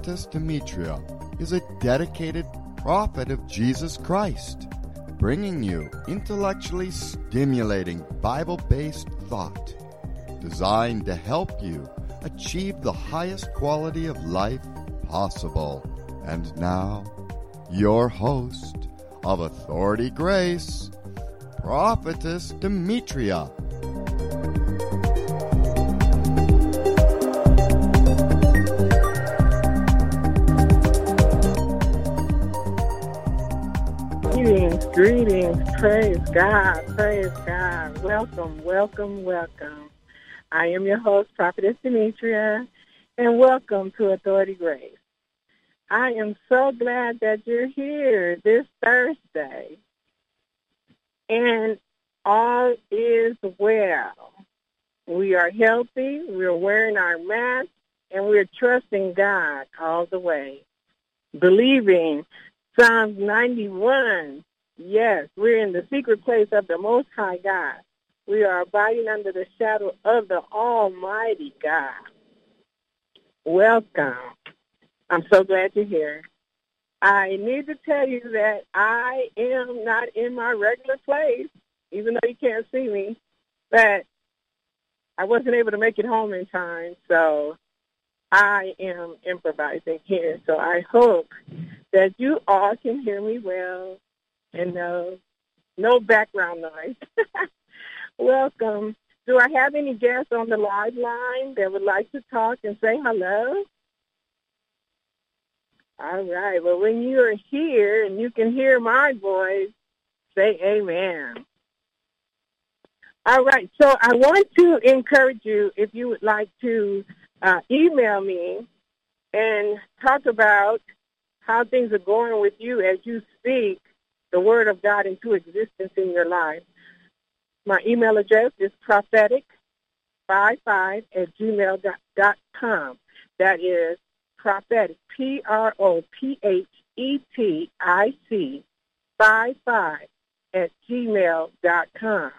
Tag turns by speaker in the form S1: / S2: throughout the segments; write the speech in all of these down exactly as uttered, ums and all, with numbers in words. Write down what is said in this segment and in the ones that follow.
S1: Prophetess Demetria is a dedicated prophet of Jesus Christ, bringing you intellectually stimulating Bible-based thought designed to help you achieve the highest quality of life possible. And now, your host of Authority Grace, Prophetess Demetria.
S2: Greetings, greetings, praise God, praise God. Welcome, welcome, welcome. I am your host, Prophetess Demetria, and welcome to Authority Grace. I am so glad that you're here this Thursday, and all is well. We are healthy, we're wearing our masks, and we're trusting God all the way, believing Psalms ninety-one, yes, we're in the secret place of the Most High God. We are abiding under the shadow of the Almighty God. Welcome. I'm so glad you're here. I need to tell you that I am not in my regular place, even though you can't see me, but I wasn't able to make it home in time, so I am improvising here. So I hope that you all can hear me well and no, no background noise. Welcome. Do I have any guests on the live line that would like to talk and say hello? All right. Well, when you are here and you can hear my voice, say amen. All right. So I want to encourage you, if you would like to uh, email me and talk about how things are going with you as you speak the Word of God into existence in your life. My email address is prophetic fifty-five at gmail dot com. That is prophetic, P R O P H E T I C, fifty-five at gmail dot com.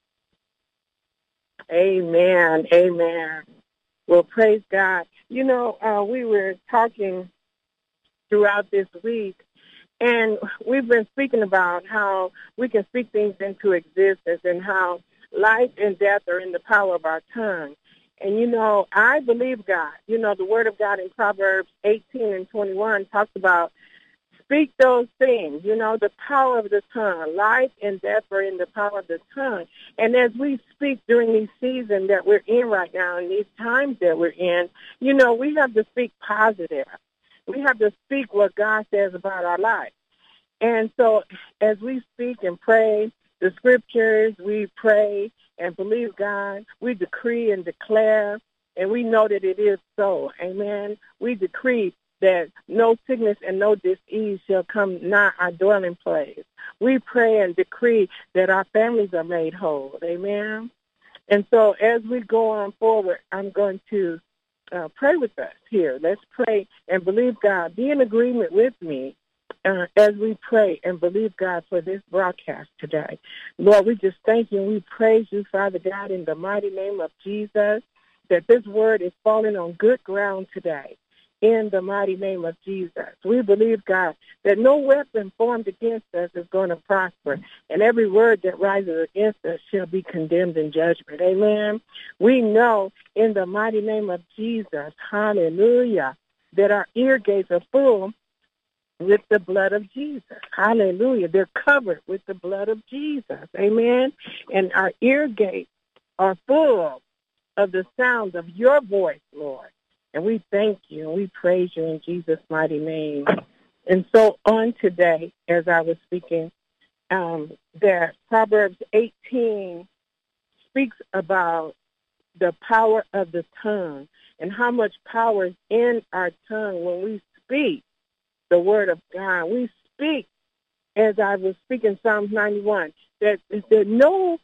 S2: Amen, amen. Well, praise God. You know, uh, we were talking throughout this week, and we've been speaking about how we can speak things into existence and how life and death are in the power of our tongue. And, you know, I believe God. You know, the Word of God in Proverbs eighteen and twenty-one talks about speak those things, you know, the power of the tongue. Life and death are in the power of the tongue. And as we speak during these seasons that we're in right now and these times that we're in, you know, we have to speak positive. We have to speak what God says about our life. And so as we speak and pray the scriptures, we pray and believe God, we decree and declare, and we know that it is so. Amen. We decree that no sickness and no disease shall come nigh our dwelling place. We pray and decree that our families are made whole. Amen. And so as we go on forward, I'm going to Uh, pray with us here. Let's pray and believe God. Be in agreement with me uh, as we pray and believe God for this broadcast today. Lord, we just thank you and we praise you, Father God, in the mighty name of Jesus, that this word is falling on good ground today. In the mighty name of Jesus, we believe, God, that no weapon formed against us is going to prosper, and every word that rises against us shall be condemned in judgment. Amen. We know in the mighty name of Jesus, hallelujah, that our ear gates are full with the blood of Jesus. Hallelujah. They're covered with the blood of Jesus. Amen. And our ear gates are full of the sound of your voice, Lord. And we thank you and we praise you in Jesus' mighty name. And so on today, as I was speaking, um, that Proverbs eighteen speaks about the power of the tongue and how much power is in our tongue when we speak the word of God. We speak, as I was speaking Psalms ninety-one, that, that no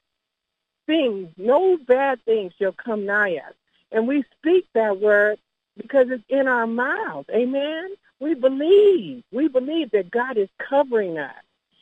S2: thing, no bad thing shall come nigh us. And we speak that word because it's in our mouth. Amen. We believe. We believe that God is covering us.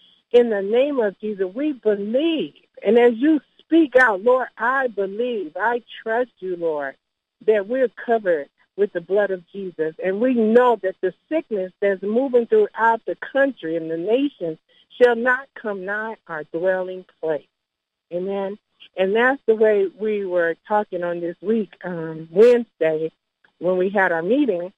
S2: In the name of Jesus, we believe. And as you speak out, Lord, I believe, I trust you, Lord, that we're covered with the blood of Jesus. And we know that the sickness that's moving throughout the country and the nation shall not come nigh our dwelling place. Amen. And that's the way we were talking on this week, um, Wednesday, when we had our meeting,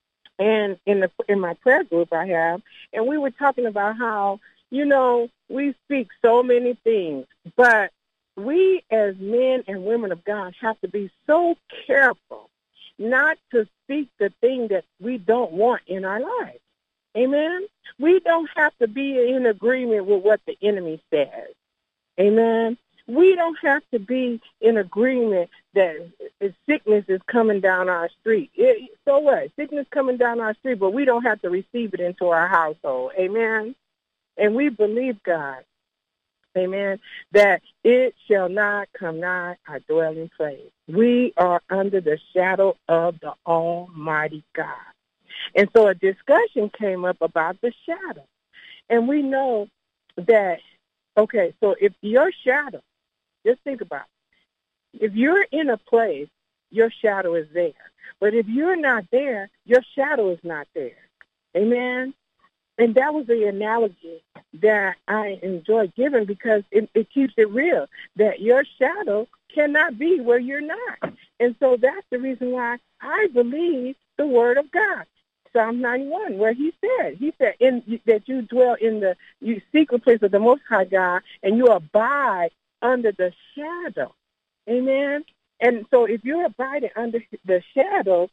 S2: and in the in my prayer group I have, and we were talking about how, you know, we speak so many things, but we as men and women of God have to be so careful not to speak the thing that we don't want in our lives. Amen? We don't have to be in agreement with what the enemy says. Amen? We don't have to be in agreement that sickness is coming down our street. It, so what? Sickness coming down our street, but we don't have to receive it into our household. Amen? And we believe God, amen, that it shall not come nigh our dwelling place. We are under the shadow of the Almighty God. And so a discussion came up about the shadow. And we know that, okay, so if your shadow, just think about it. If you're in a place, your shadow is there. But if you're not there, your shadow is not there. Amen? And that was the analogy that I enjoy giving because it, it keeps it real, that your shadow cannot be where you're not. And so that's the reason why I believe the Word of God. Psalm ninety-one, where he said, he said in, that you dwell in the you secret place of the Most High God, and you abide under the shadow. Amen? And so if you're abiding under the shadow,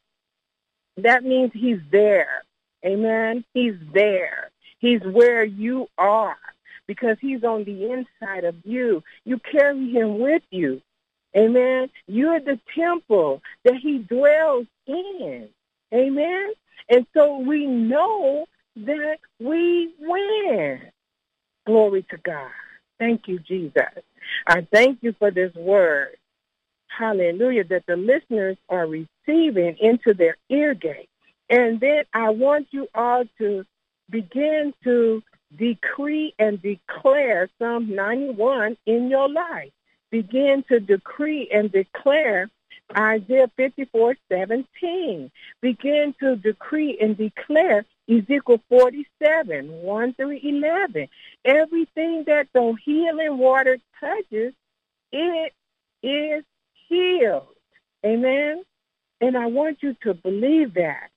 S2: that means he's there. Amen? He's there. He's where you are because he's on the inside of you. You carry him with you. Amen? You're the temple that he dwells in. Amen? And so we know that we win. Glory to God. Thank you, Jesus. I thank you for this word. Hallelujah, that the listeners are receiving into their ear gate. And then I want you all to begin to decree and declare Psalm ninety-one in your life. Begin to decree and declare Isaiah fifty-four seventeen. Begin to decree and declare Ezekiel forty-seven, one through eleven. Everything that the healing water touches, it is healed. Amen? And I want you to believe that.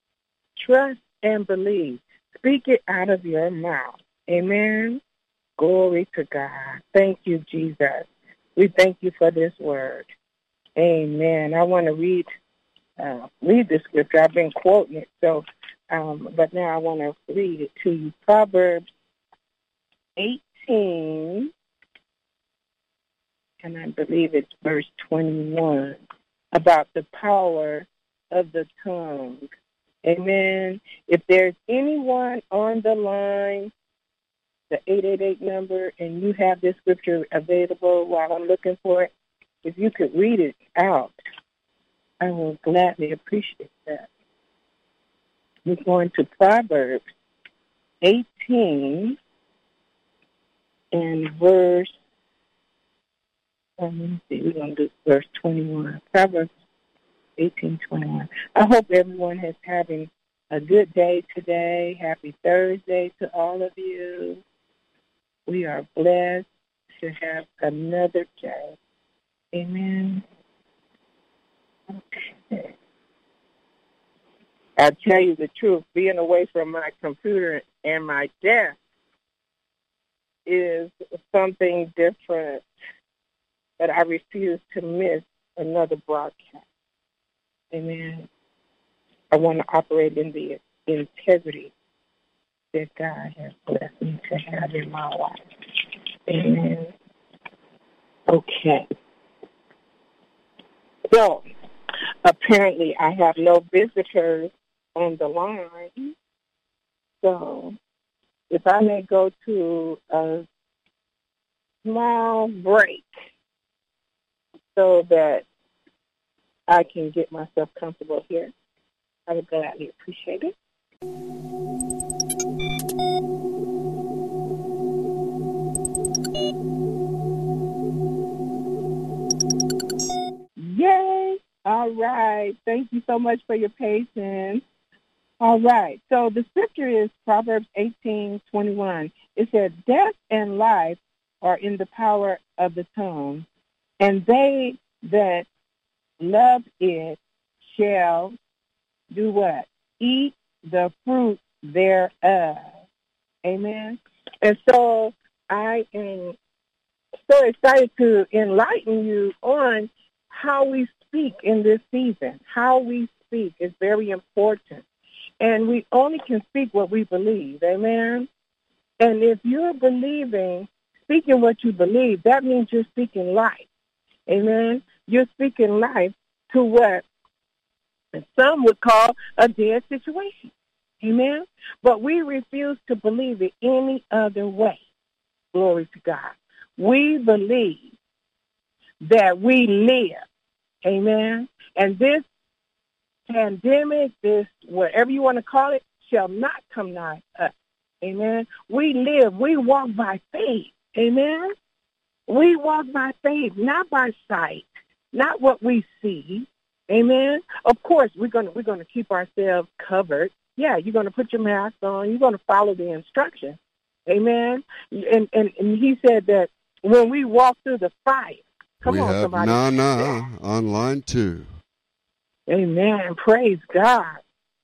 S2: Trust and believe. Speak it out of your mouth. Amen? Glory to God. Thank you, Jesus. We thank you for this word. Amen. I want to read uh, read the scripture. I've been quoting it, so um, but now I want to read it to you. Proverbs eighteen, and I believe it's verse twenty-one, about the power of the tongue. Amen. If there's anyone on the line, the eight eight eight number, and you have this scripture available while I'm looking for it, if you could read it out, I will gladly appreciate that. We're going to Proverbs eighteen and verse, let me see, we're going to do verse twenty-one. Proverbs eighteen twenty-one. I hope everyone is having a good day today. Happy Thursday to all of you. We are blessed to have another day. Amen. Okay. I'll tell you the truth. Being away from my computer and my desk is something different, but I refuse to miss another broadcast. Amen. I want to operate in the integrity that God has blessed me to have in my life. Amen. Okay. So, apparently I have no visitors on the line. So, if I may go to a small break so that I can get myself comfortable here, I would gladly appreciate it. Yay! All right. Thank you so much for your patience. All right. So the scripture is Proverbs eighteen twenty-one. It says, death and life are in the power of the tongue, and they that love it shall do what? Eat the fruit thereof. Amen. And so I am so excited to enlighten you on how we speak in this season. How we speak is very important. And we only can speak what we believe. Amen. And if you're believing, speaking what you believe, that means you're speaking life. Amen. You're speaking life to what some would call a dead situation. Amen. But we refuse to believe it any other way. Glory to God. We believe that we live. Amen. And this pandemic, this whatever you want to call it, shall not come nigh us. Amen. We live, we walk by faith. Amen. We walk by faith, not by sight, not what we see. Amen. Of course, we're gonna we're gonna keep ourselves covered. Yeah, you're gonna put your mask on. You're gonna follow the instructions. Amen. And and, and he said that when we walk through the fire, come
S1: we
S2: on,
S1: have
S2: somebody.
S1: Nana on line two.
S2: Amen. Praise God.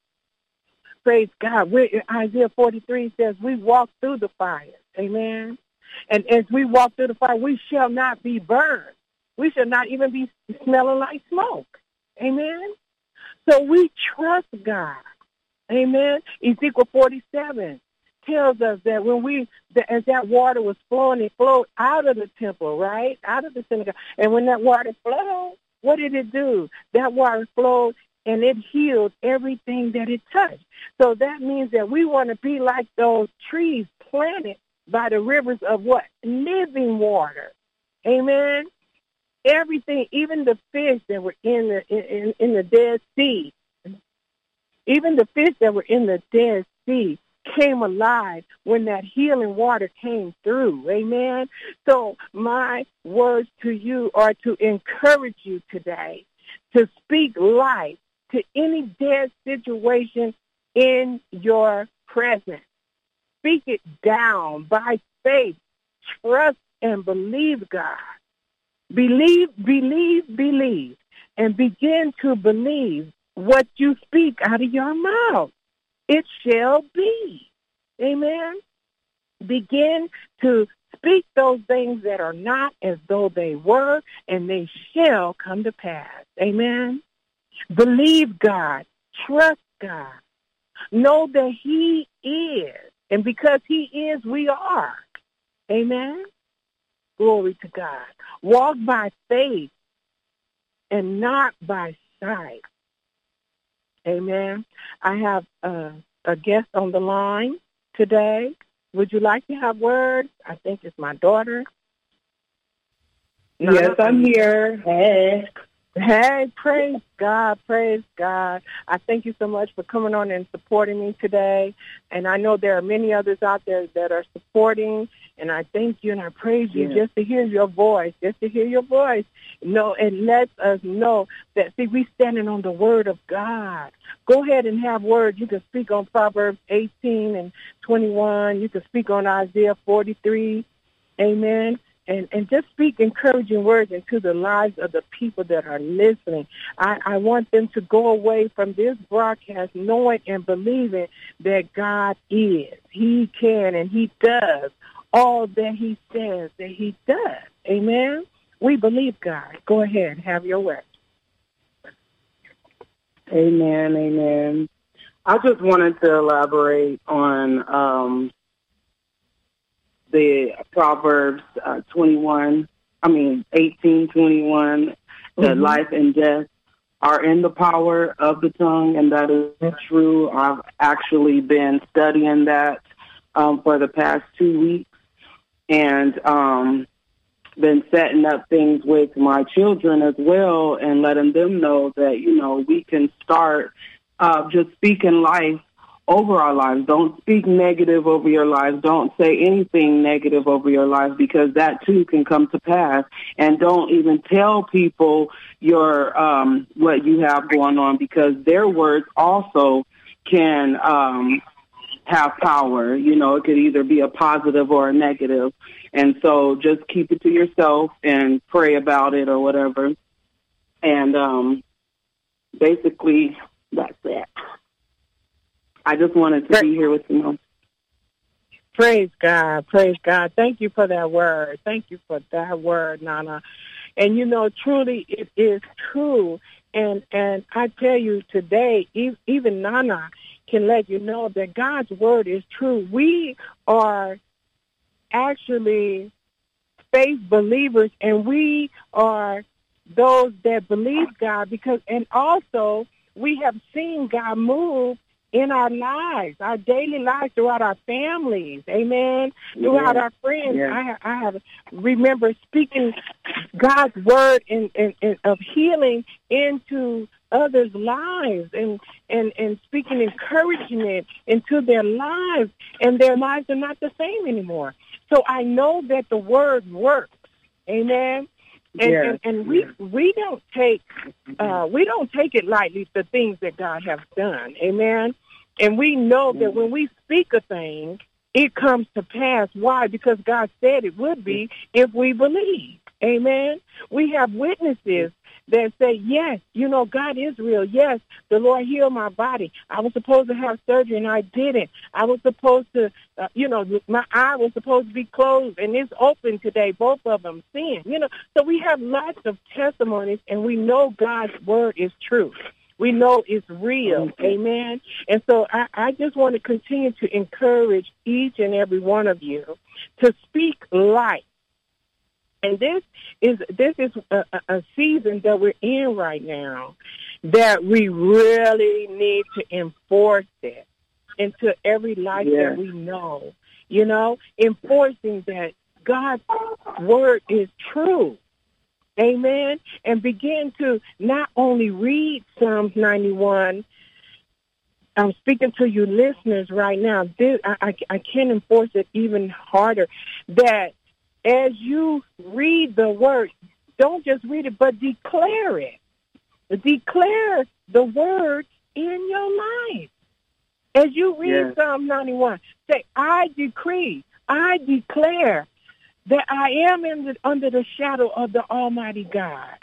S2: Praise God. We're, Isaiah forty-three says we walk through the fire. Amen. And as we walk through the fire, we shall not be burned. We shall not even be smelling like smoke. Amen. So we trust God. Amen. Ezekiel forty-seven tells us that when we, that as that water was flowing, it flowed out of the temple, right? Out of the synagogue. And when that water flowed, what did it do? That water flowed and it healed everything that it touched. So that means that we want to be like those trees planted by the rivers of what? Living water. Amen. Everything, even the fish that were in the in, in the Dead Sea, even the fish that were in the Dead Sea came alive when that healing water came through. Amen. So my words to you are to encourage you today to speak life to any dead situation in your presence. Speak it down by faith. Trust and believe God. Believe, believe, believe, and begin to believe what you speak out of your mouth. It shall be. Amen. Begin to speak those things that are not as though they were, and they shall come to pass. Amen. Believe God. Trust God. Know that he is. And because he is, we are. Amen. Glory to God. Walk by faith and not by sight. Amen. I have uh, a guest on the line today. Would you like to have words? I think it's my daughter.
S3: Yes, I'm here. Hey.
S2: Hey, praise God, praise God. I thank you so much for coming on and supporting me today. And I know there are many others out there that are supporting, and I thank you and I praise you
S3: Yeah.
S2: just to hear your voice, just to hear your voice. No, it lets us know that, see, we standing on the word of God. Go ahead and have words. You can speak on Proverbs eighteen and twenty-one. You can speak on Isaiah forty-three. Amen. And, and just speak encouraging words into the lives of the people that are listening. I, I want them to go away from this broadcast knowing and believing that God is. He can and he does all that he says that he does. Amen? We believe God. Go ahead. Have your way.
S3: Amen, amen. I just wanted to elaborate on um, the Proverbs uh, twenty-one, I mean eighteen twenty-one, that mm-hmm. life and death are in the power of the tongue, and that is true. I've actually been studying that um, for the past two weeks and um, been setting up things with my children as well and letting them know that, you know, we can start uh, just speaking life over our lives. Don't speak negative over your lives. Don't say anything negative over your life, because that too can come to pass. And don't even tell people your um, what you have going on, because their words also can um, have power. You know, it could either be a positive or a negative. And so just keep it to yourself and pray about it or whatever. And um, basically, that's it. I just wanted to be here with you.
S2: Praise God. Praise God. Thank you for that word. Thank you for that word, Nana. And, you know, truly it is true. And and I tell you today, even Nana can let you know that God's word is true. We are actually faith believers, and we are those that believe God, because, and also we have seen God move in our lives, our daily lives, throughout our families, amen, throughout
S3: Yeah.
S2: our friends.
S3: Yeah.
S2: I, have, I have remember speaking God's word in, in, in, of healing into others' lives, and, and, and speaking encouragement into their lives, and their lives are not the same anymore. So I know that the word works, amen. And,
S3: Yeah.
S2: and, and we we don't take uh, we don't take it lightly, the things that God has done, amen. And we know that when we speak a thing, it comes to pass. Why? Because God said it would be if we believe, amen. We have witnesses that say, yes, you know, God is real. Yes, the Lord healed my body. I was supposed to have surgery, and I didn't. I was supposed to, uh, you know, my eye was supposed to be closed, and it's open today, both of them, seeing, you know. So we have lots of testimonies, and we know God's word is true. We know it's real, amen. And so I, I just want to continue to encourage each and every one of you to speak life. And this is this is a, a season that we're in right now that we really need to enforce it into every life
S3: Yeah.
S2: that we know. You know, enforcing that God's word is true. Amen. And begin to not only read Psalms ninety-one. I'm speaking to you listeners right now. This, I, I, I can enforce it even harder, that as you read the word, don't just read it, but declare it. Declare the word in your life. As you read
S3: Yes.
S2: Psalm ninety-one, say, I decree, I declare that I am in the, under the shadow of the Almighty God.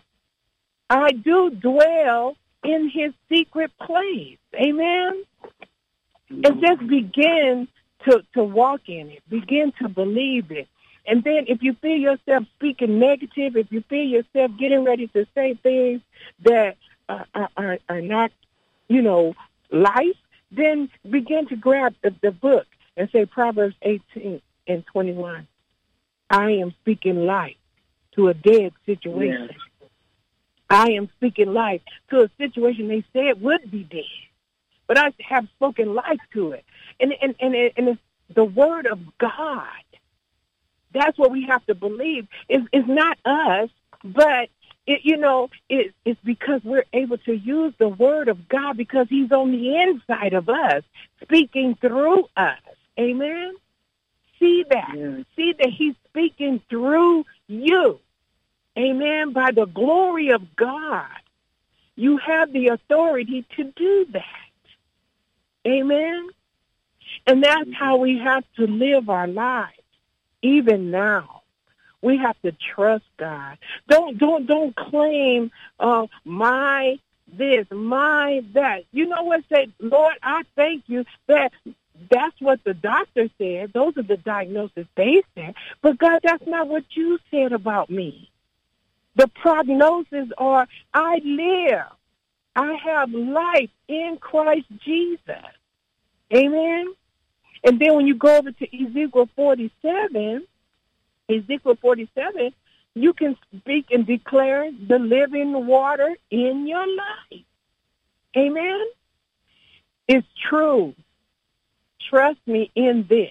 S2: I do dwell in his secret place. Amen? And just begin to, to walk in it. Begin to believe it. And then if you feel yourself speaking negative, if you feel yourself getting ready to say things that uh, are, are, are not, you know, life, then begin to grab the, the book and say Proverbs eighteen and twenty-one. I am speaking life to a dead situation.
S3: Yes.
S2: I am speaking life to a situation they said would be dead. But I have spoken life to it. And, and, and, and it's the word of God. That's what we have to believe. It's, it's not us, but, it, you know, it, it's because we're able to use the word of God, because he's on the inside of us, speaking through us. Amen? See that.
S3: Yes.
S2: See that he's speaking through you. Amen? By the glory of God. You have the authority to do that. Amen? And that's how we have to live our lives. Even now, we have to trust God. Don't don't don't claim uh, my this, my that. You know what? Say, Lord, I thank you that that's what the doctor said. Those are the diagnoses they said. But God, that's not what you said about me. The prognosis are I live. I have life in Christ Jesus. Amen. And then when you go over to Ezekiel forty-seven, Ezekiel forty-seven, you can speak and declare the living water in your life. Amen? It's true. Trust me in this.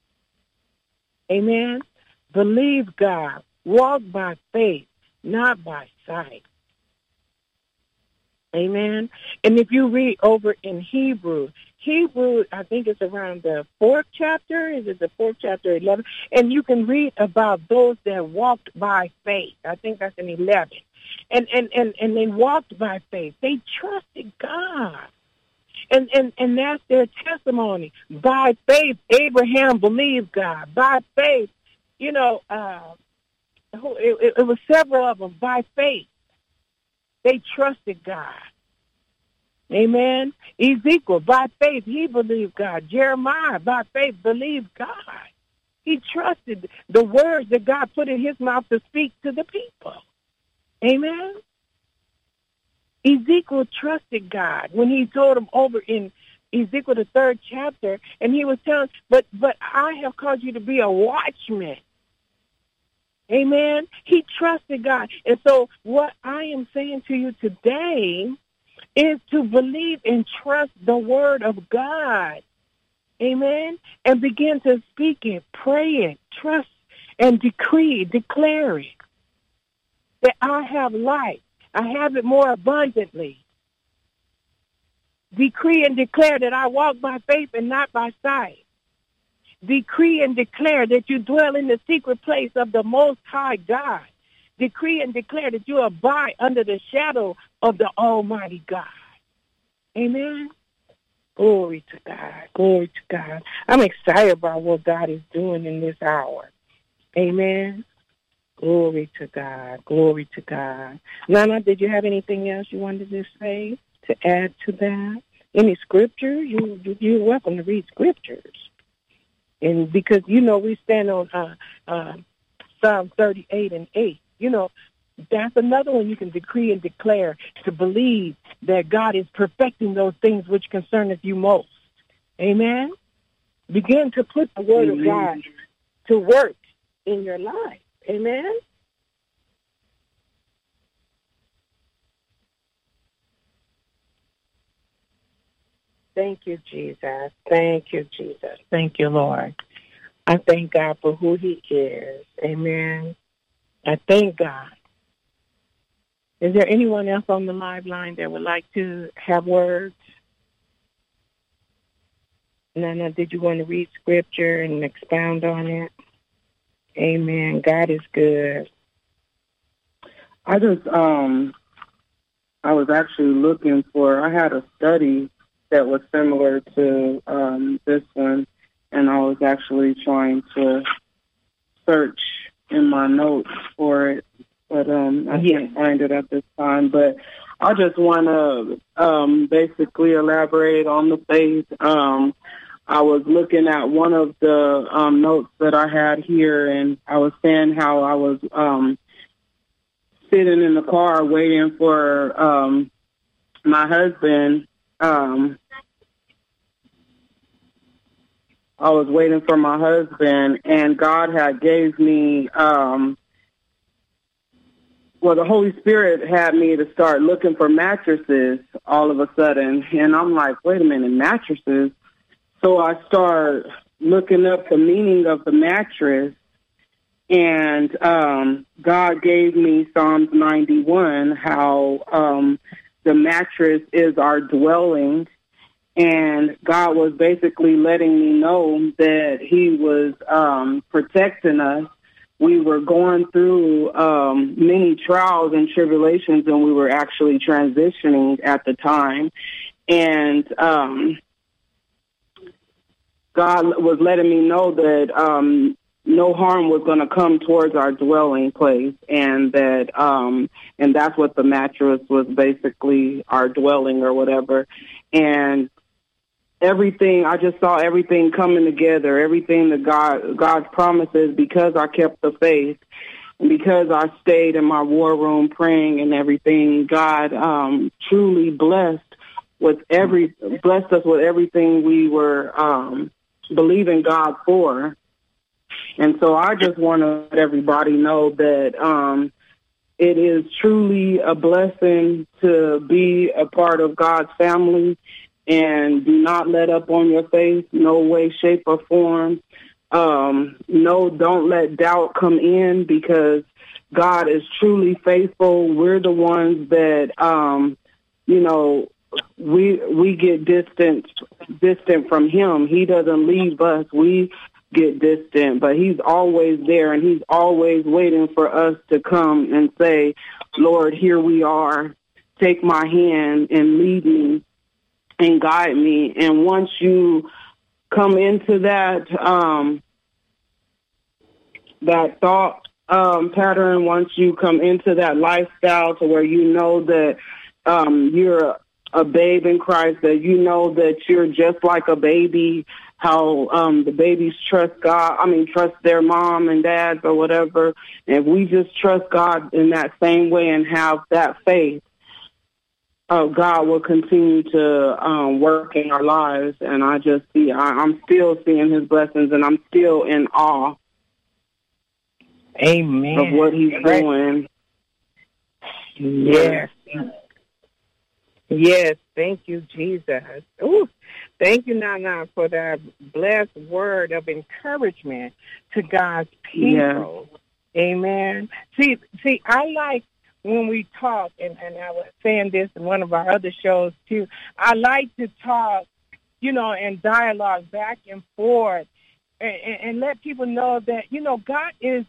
S2: Amen? Believe God. Walk by faith, not by sight. Amen? And if you read over in Hebrew, Hebrew, I think it's around the fourth chapter. Is it the fourth chapter, eleven? And you can read about those that walked by faith. I think that's in eleven. And and, and, and they walked by faith. They trusted God. And, and, and that's their testimony. By faith, Abraham believed God. By faith, you know, uh, it, it was several of them. By faith, they trusted God. Amen. Ezekiel, by faith, he believed God. Jeremiah, by faith, believed God. He trusted the words that God put in his mouth to speak to the people. Amen. Ezekiel trusted God when he told him over in Ezekiel, the third chapter, and he was telling, but, but I have called you to be a watchman. Amen. He trusted God. And so what I am saying to you today is to believe and trust the word of God. Amen. And begin to speak it, pray it, trust and decree, declare it. That I have life. I have it more abundantly. Decree and declare that I walk by faith and not by sight. Decree and declare that you dwell in the secret place of the Most High God. Decree and declare that you abide under the shadow of the Almighty God. Amen. Glory to God. Glory to God. I'm excited about what God is doing in this hour. Amen. Glory to God. Glory to God. Nana, did you have anything else you wanted to say to add to that? Any scripture? You, you, you're welcome to read scriptures. And because, you know, we stand on uh, uh, Psalm thirty-eight and eight. You know, that's another one you can decree and declare to believe that God is perfecting those things which concerneth you most. Amen? Begin to put the word Amen. Of God to work in your life. Amen? Thank you, Jesus. Thank you, Jesus. Thank you, Lord. I thank God for who he is. Amen. I thank God. Is there anyone else on the live line that would like to have words? Nana, did you want to read scripture and expound on it? Amen. God is good.
S3: I just, um, I was actually looking for, I had a study that was similar to um, this one, and I was actually trying to search in my notes for it, but um, I
S2: yeah.
S3: can't find it at this time. But I just want to um, basically elaborate on the faith. Um, I was looking at one of the um, notes that I had here, and I was saying how I was um, sitting in the car waiting for um, my husband. Um, I was waiting for my husband, and God had gave me, um, well, the Holy Spirit had me to start looking for mattresses all of a sudden, and I'm like, wait a minute, mattresses? So I start looking up the meaning of the mattress, and um, God gave me Psalms ninety-one, how um, the mattress is our dwelling. And God was basically letting me know that he was um, protecting us. We were going through um, many trials and tribulations, and we were actually transitioning at the time. And um, God was letting me know that um, no harm was going to come towards our dwelling place, and that um, and that's what the mattress was, basically our dwelling or whatever. And everything, I just saw everything coming together, everything that God, God's promises, because I kept the faith, and because I stayed in my war room praying and everything. God um, truly blessed with every blessed us with everything we were um, believing God for. And so I just want to let everybody know that um, it is truly a blessing to be a part of God's family. And do not let up on your faith, no way, shape, or form. Um, no, don't let doubt come in, because God is truly faithful. We're the ones that, um, you know, we we get distant distant from him. He doesn't leave us. We get distant, but he's always there, and he's always waiting for us to come and say, Lord, here we are. Take my hand and lead me and guide me. And once you come into that um, that thought um, pattern, once you come into that lifestyle to where you know that um, you're a babe in Christ, that you know that you're just like a baby, how um, the babies trust God, I mean, trust their mom and dads or whatever. If we just trust God in that same way and have that faith, uh, God will continue to um, work in our lives. And I just see, I, I'm still seeing his blessings, and I'm still in awe
S2: Amen.
S3: of what he's
S2: Right.
S3: doing.
S2: Yes. Yes. Thank you, Jesus. Ooh, thank you, Nana, for that blessed word of encouragement to God's people.
S3: Yeah.
S2: Amen. See, see, I like when we talk, and, and I was saying this in one of our other shows too, I like to talk, you know, and dialogue back and forth and, and, and let people know that, you know, God is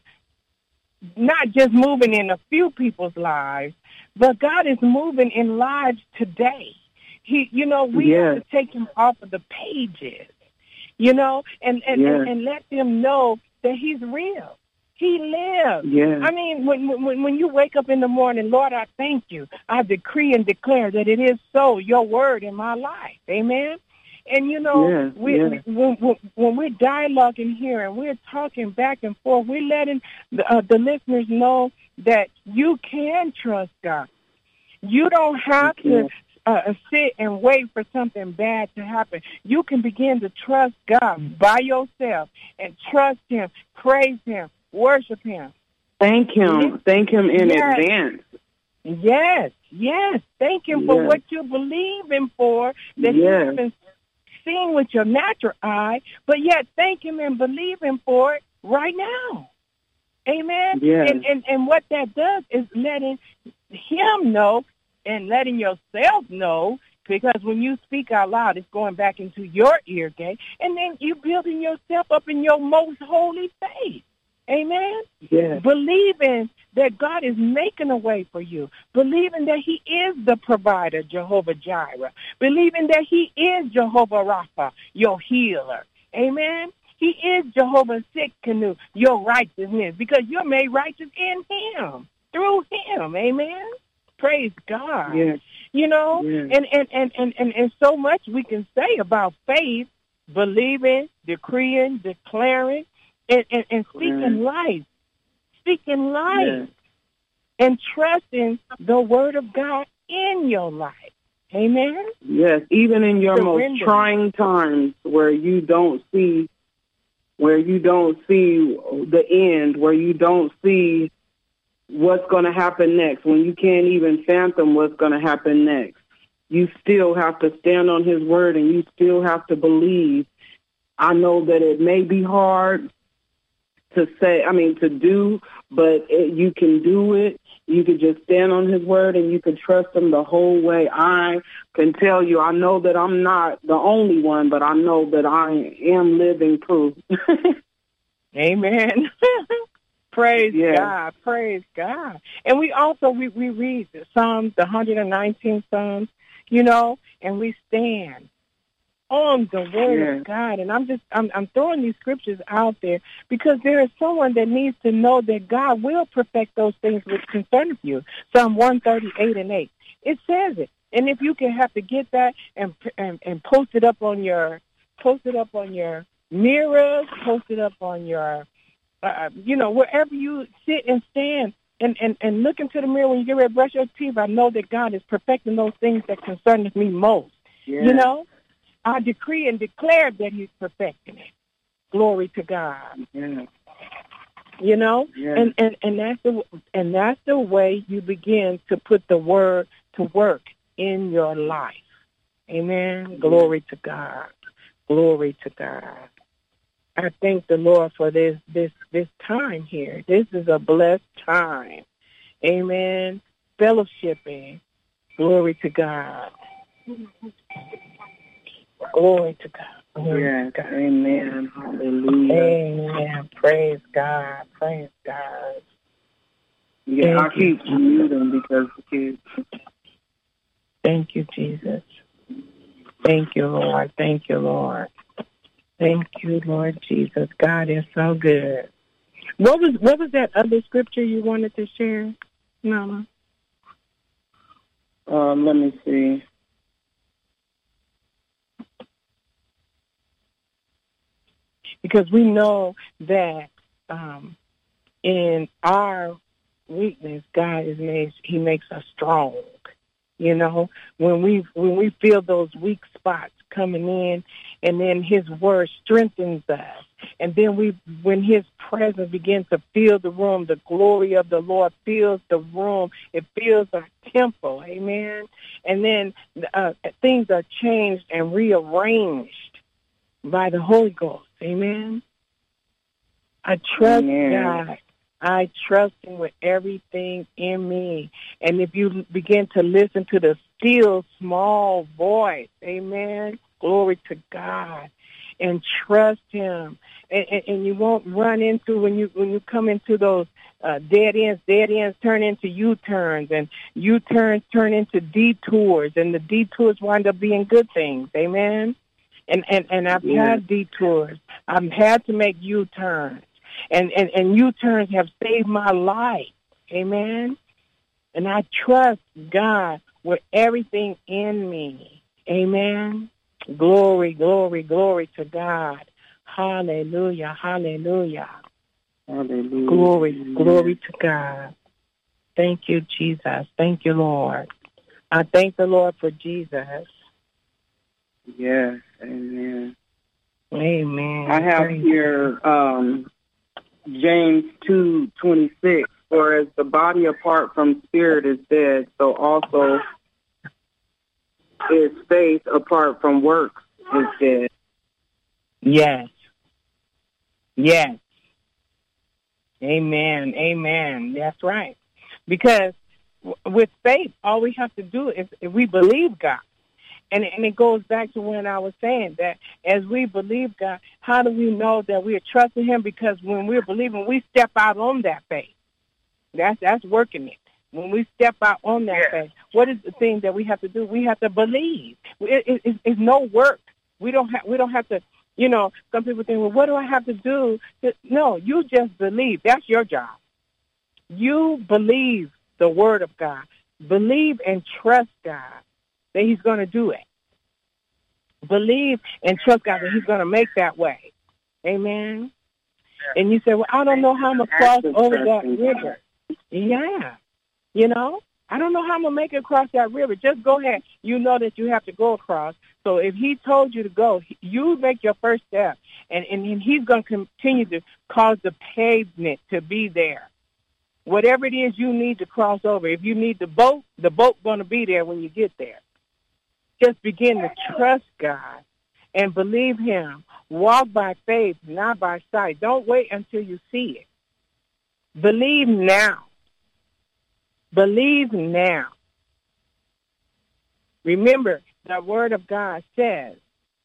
S2: not just moving in a few people's lives, but God is moving in lives today. He, you know, we
S3: Yes.
S2: have to take him off of the pages, you know, and, and,
S3: Yes.
S2: and, and let them know that he's real. He lives.
S3: Yes.
S2: I mean, when, when when you wake up in the morning, Lord, I thank you. I decree and declare that it is so, your word in my life. Amen. And, you know,
S3: Yes,
S2: we,
S3: yes.
S2: we, when, when we're dialoguing here and we're talking back and forth, we're letting the, uh, the listeners know that you can trust God. You don't have to uh, sit and wait for something bad to happen. You can begin to trust God by yourself and trust him, praise him, worship him.
S3: Thank him.
S2: Yes.
S3: Thank him in
S2: Yes.
S3: advance.
S2: Yes, yes. Thank him for
S3: Yes.
S2: what you believe in for, that
S3: Yes.
S2: you haven't seen with your natural eye, but yet thank him and believe him for it right now. Amen?
S3: Yes.
S2: And, and, and what that does is letting him know and letting yourself know, because when you speak out loud, it's going back into your ear gate, and then you building yourself up in your most holy faith. Amen?
S3: Yes.
S2: Believing that God is making a way for you. Believing that he is the provider, Jehovah Jireh. Believing that he is Jehovah Rapha, your healer. Amen? He is Jehovah Sikkenu, your righteousness, because you're made righteous in him, through him. Amen? Praise God.
S3: Yes.
S2: You know,
S3: Yes.
S2: and, and, and, and, and, and so much we can say about faith, believing, decreeing, declaring, and, and, and speaking
S3: Yes.
S2: life. Speaking life.
S3: Yes.
S2: And trusting the word of God in your life. Amen?
S3: Yes, even in your
S2: Surrender.
S3: most trying times where you don't see, where you don't see the end, where you don't see what's going to happen next, when you can't even fathom what's going to happen next, you still have to stand on his word, and you still have to believe. I know that it may be hard to say, I mean, to do, but it, you can do it. You could just stand on his word, and you can trust him the whole way. I can tell you, I know that I'm not the only one, but I know that I am living proof.
S2: Amen. Praise
S3: Yes.
S2: God. Praise God. And we also, we, we read the Psalms, the one hundred nineteenth Psalms, you know, and we stand on the word
S3: Yes.
S2: of God. And I'm just, I'm, I'm throwing these scriptures out there because there is someone that needs to know that God will perfect those things which concern you. Psalm one thirty-eight and eight. It says it. And if you can have to get that and, and, and post it up on your, post it up on your mirrors, post it up on your, uh, you know, wherever you sit and stand, and, and, and look into the mirror when you get ready to brush your teeth, I know that God is perfecting those things that concern me most.
S3: Yes.
S2: You know, I decree and declare that he's perfecting it. Glory to God.
S3: Yes.
S2: You know,
S3: Yes.
S2: and, and, and that's the and that's the way you begin to put the word to work in your life. Amen.
S3: Yes.
S2: Glory to God. Glory to God. I thank the Lord for this this this time here. This is a blessed time. Amen. Fellowshipping. Glory to God. Glory to God. Glory
S3: Yes.
S2: to God.
S3: Amen. Hallelujah.
S2: Amen. Praise God. Praise God.
S3: Yeah,
S2: Thank
S3: I keep
S2: you.
S3: muting because the kids.
S2: Thank you, Jesus. Thank you, Lord. Thank you, Lord. Thank you, Lord Jesus. God is so good. What was what was that other scripture you wanted to share, Mama?
S3: Um, let me see.
S2: Because we know that um, in our weakness, God is made. He makes us strong. You know, when we when we feel those weak spots coming in, and then His word strengthens us, and then we, when His presence begins to fill the room, the glory of the Lord fills the room. It fills our temple. Amen. And then uh, things are changed and rearranged by the Holy Ghost. Amen. I trust
S3: Amen.
S2: God. I trust Him with everything in me. And if you begin to listen to the still small voice, amen, glory to God, and trust Him. And, and, and you won't run into, when you when you come into those uh, dead ends, dead ends turn into U-turns, and U-turns turn into detours, and the detours wind up being good things, amen. And, and, and I've
S3: Yeah.
S2: had detours. I've had to make U-turns. And, and, and U-turns have saved my life. Amen. And I trust God with everything in me. Amen. Glory, glory, glory to God. Hallelujah, hallelujah.
S3: Hallelujah.
S2: Glory,
S3: Amen.
S2: glory to God. Thank you, Jesus. Thank you, Lord. I thank the Lord for Jesus.
S3: Yes. Amen.
S2: Amen.
S3: I have
S2: Praise
S3: here um, James two twenty six. For as the body apart from spirit is dead, so also is faith apart from works is dead.
S2: Yes. Yes. Amen. Amen. That's right. Because w- with faith, all we have to do is if we believe God. And, and it goes back to when I was saying that as we believe God, how do we know that we are trusting Him? Because when we're believing, we step out on that faith. That's that's working it. When we step out on that
S3: Yeah.
S2: faith, what is the thing that we have to do? We have to believe. It, it, it, it's no work. We don't have. We don't have to. You know, some people think, well, what do I have to do? No, you just believe. That's your job. You believe the Word of God. Believe and trust God that He's going to do it. Believe and trust God that He's going to make that way. Amen. And you say, well, I don't know how I'm going to cross over that river. Yeah. You know, I don't know how I'm going to make it across that river. Just go ahead. You know that you have to go across. So if He told you to go, you make your first step. And, and He's going to continue to cause the pavement to be there. Whatever it is you need to cross over. If you need the boat, the boat's going to be there when you get there. Just begin to trust God and believe Him. Walk by faith, not by sight. Don't wait until you see it. Believe now. Believe now. Remember, the Word of God says,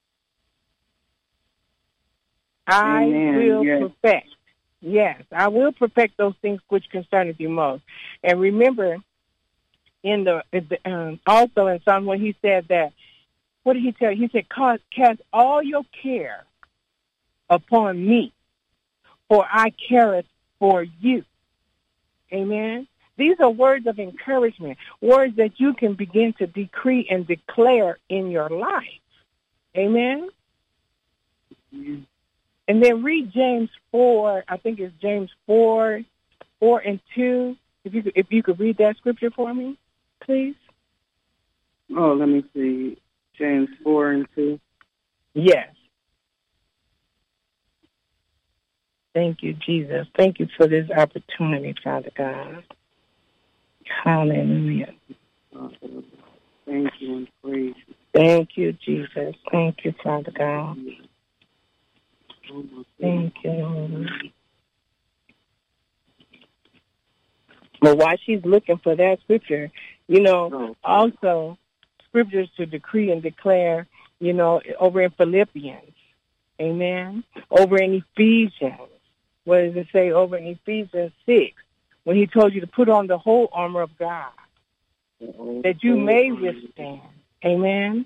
S2: I
S3: Amen.
S2: will
S3: Yes.
S2: perfect. Yes, I will perfect those things which concerneth you most. And remember, in the um, also in Psalm when He said that, what did He tell you? He said, cast all your care upon me, for I care for you. Amen. These are words of encouragement, words that you can begin to decree and declare in your life. Amen.
S3: Mm-hmm.
S2: And then read James four. I think it's James four, four and two. If you could, if you could read that scripture for me, please.
S3: Oh, let me see. James four and two.
S2: Yes. Thank you, Jesus. Thank you for this opportunity, Father God. Hallelujah.
S3: Thank you and praise you.
S2: Thank you, Jesus. Thank you, Father God. Thank you, Lord. Well, while she's looking for that scripture, you know, also scriptures to decree and declare, you know, over in Philippians. Amen. Over in Ephesians. What does it say over in Ephesians six? When he told you to put on the whole armor of God, that you may withstand. Amen.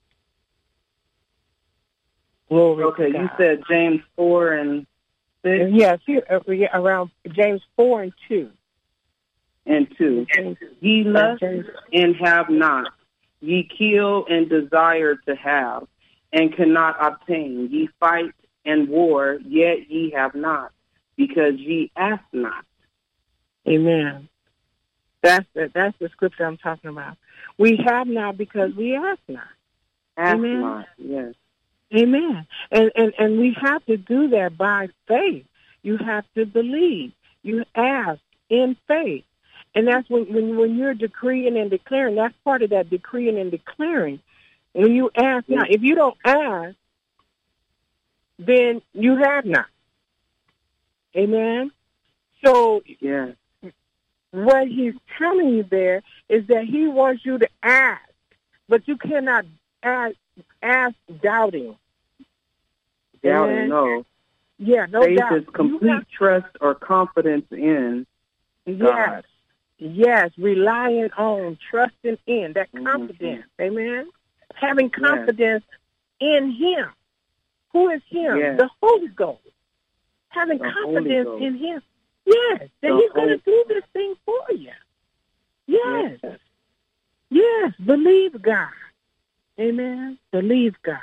S2: Glory
S3: okay,
S2: to God.
S3: You said James four and six?
S2: Yes, uh, around James four and two.
S3: And two. Ye lust and have not. Ye kill and desire to have, and cannot obtain. Ye fight and war, yet ye have not, because ye ask not.
S2: Amen. That's the, that's the scripture I'm talking about. We have not because we ask not.
S3: Ask
S2: Amen.
S3: not, yes.
S2: Amen. And, and and we have to do that by faith. You have to believe. You ask in faith. And that's when, when, when you're decreeing and declaring, that's part of that decreeing and declaring. When you ask
S3: yes.
S2: not, if you don't ask, then you have not. Amen. So
S3: yes.
S2: what he's telling you there is that he wants you to ask, but you cannot ask, ask doubting.
S3: Doubting,
S2: Amen?
S3: no.
S2: Yeah, no
S3: Faith
S2: doubt.
S3: is complete have, trust or confidence in
S2: yes,
S3: God.
S2: Yes, relying on, trusting in, that confidence. Mm-hmm. Amen? Having confidence yes. in him. Who is him?
S3: Yes.
S2: The Holy Ghost. Having
S3: the
S2: confidence in him. Yes, that the he's going to do this thing for you. Yes. yes. Yes, believe God. Amen? Believe God.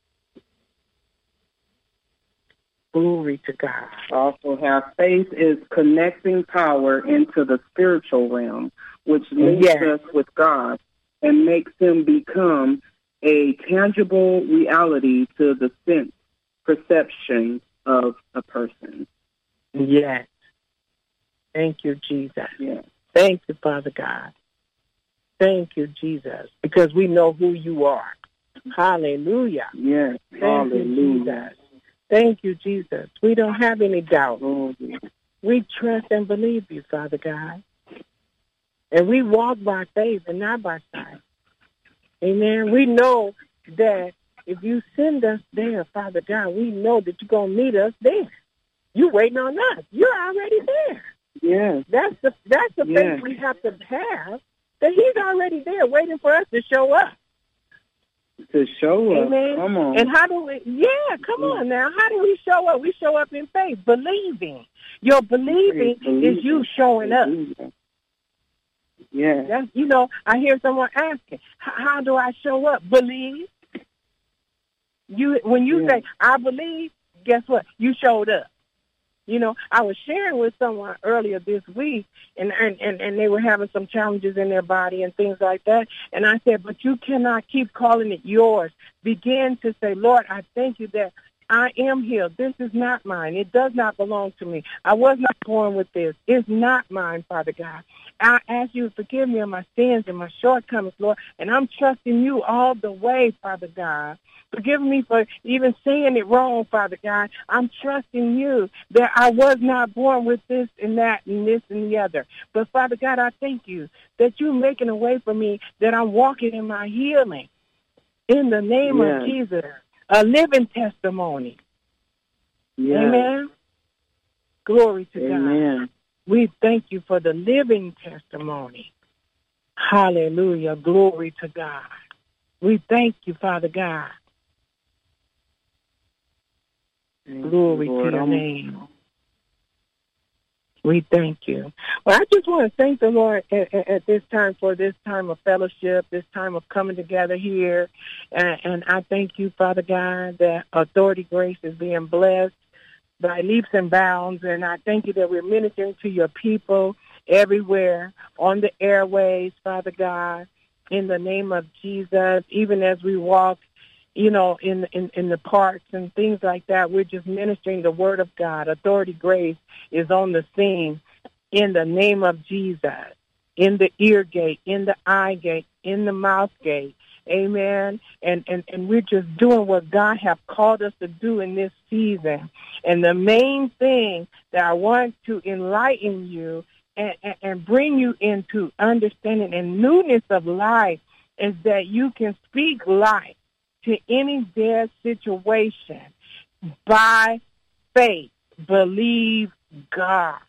S2: Glory to God.
S3: Also have faith is connecting power into the spiritual realm, which links
S2: yes.
S3: us with God and makes him become a tangible reality to the sense perception of a person.
S2: Yes. Thank you, Jesus.
S3: Yes.
S2: Thank you, Father God. Thank you, Jesus, because we know who you are. Hallelujah.
S3: Yes.
S2: Thank
S3: Hallelujah.
S2: you, Jesus. Thank you, Jesus. We don't have any doubt. We trust and believe you, Father God. And we walk by faith and not by sight. Amen. We know that if you send us there, Father God, we know that you're going to meet us there. You're waiting on us. You're already there.
S3: Yes.
S2: That's the, that's the
S3: yes.
S2: faith we have to have, that he's already there waiting for us to show up.
S3: To show up.
S2: Amen.
S3: Come on.
S2: And how do we, yeah, come mm. on now. How do we show up? We show up in faith, believing. Your believing
S3: believing.
S2: is you showing
S3: believing.
S2: up.
S3: Yeah.
S2: That's, you know, I hear someone asking, how do I show up? Believe. You When you yeah. say, I believe, guess what? You showed up. You know, I was sharing with someone earlier this week, and, and, and, and they were having some challenges in their body and things like that. And I said, but you cannot keep calling it yours. Begin to say, Lord, I thank you that I am healed. This is not mine. It does not belong to me. I was not born with this. It's not mine, Father God. I ask you to forgive me of my sins and my shortcomings, Lord, and I'm trusting you all the way, Father God. Forgive me for even saying it wrong, Father God. I'm trusting you that I was not born with this and that and this and the other. But, Father God, I thank you that you're making a way for me, that I'm walking in my healing. In the name
S3: yes.
S2: of Jesus, a living testimony.
S3: Yes.
S2: Amen. Glory to
S3: Amen.
S2: God. We thank you for the living testimony. Hallelujah. Glory to God. We thank you, Father God.
S3: Thank
S2: Glory
S3: you, Lord.
S2: to your name. We thank you. Well, I just want to thank the Lord at, at, at this time for this time of fellowship, this time of coming together here. And, and I thank you, Father God, that Authority Grace is being blessed by leaps and bounds. And I thank you that we're ministering to your people everywhere on the airways, Father God, in the name of Jesus, even as we walk, you know, in, in, in the parks and things like that. We're just ministering the word of God. Authority Grace is on the scene in the name of Jesus, in the ear gate, in the eye gate, in the mouth gate. Amen. And, and, and we're just doing what God has called us to do in this season. And the main thing that I want to enlighten you and, and, and bring you into understanding and newness of life is that you can speak life to any dead situation by faith. Believe God.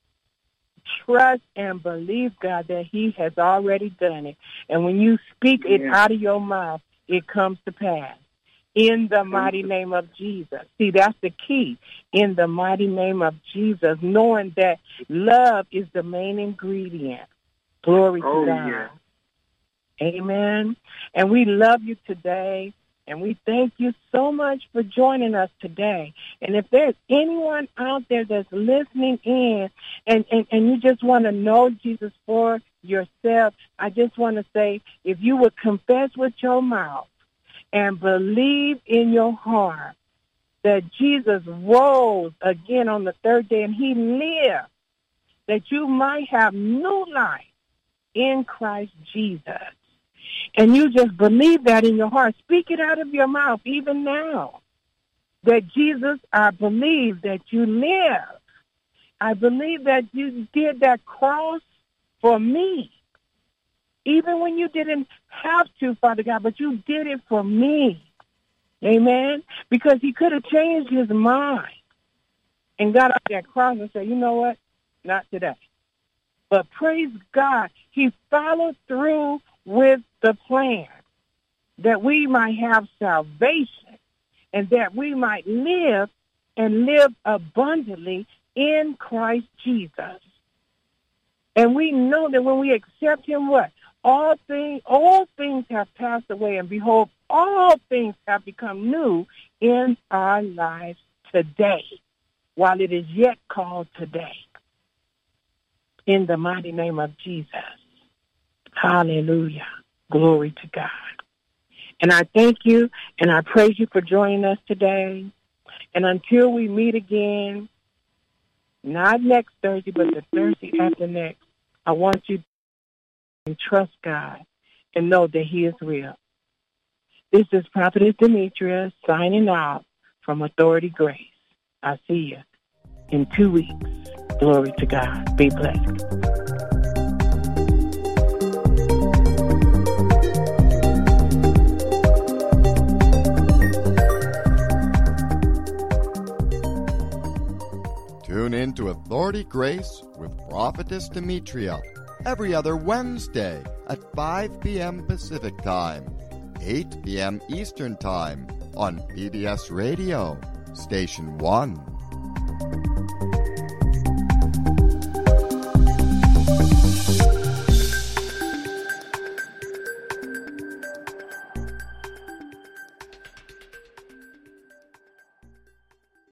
S2: Trust and believe God that he has already done it. And when you speak yeah. it out of your mouth, it comes to pass. In the mighty name of Jesus. See, that's the key. In the mighty name of Jesus, knowing that love is the main ingredient. Glory oh, to God. Yeah. Amen. And we love you today. And we thank you so much for joining us today. And if there's anyone out there that's listening in and, and, and you just want to know Jesus for yourself, I just want to say, if you would confess with your mouth and believe in your heart that Jesus rose again on the third day and he lived, that you might have new life in Christ Jesus. And you just believe that in your heart. Speak it out of your mouth even now. That Jesus, I believe that you live. I believe that you did that cross for me. Even when you didn't have to, Father God, but you did it for me. Amen? Because he could have changed his mind and got off that cross and said, you know what? Not today. But praise God, he followed through with the plan that we might have salvation and that we might live and live abundantly in Christ Jesus. And we know that when we accept him, what? All things, all things have passed away, and behold, all things have become new in our lives today, while it is yet called today. In the mighty name of Jesus. Hallelujah. Glory to God. And I thank you and I praise you for joining us today. And until we meet again, not next Thursday, but the Thursday after next, I want you to trust God and know that he is real. This is Prophetess Demetria signing out from Authority Grace. I'll see you in two weeks. Glory to God. Be blessed.
S4: Tune in to Authority Grace with Prophetess Demetria every other Wednesday at five p.m. Pacific Time, eight p.m. Eastern Time on P B S Radio, Station one.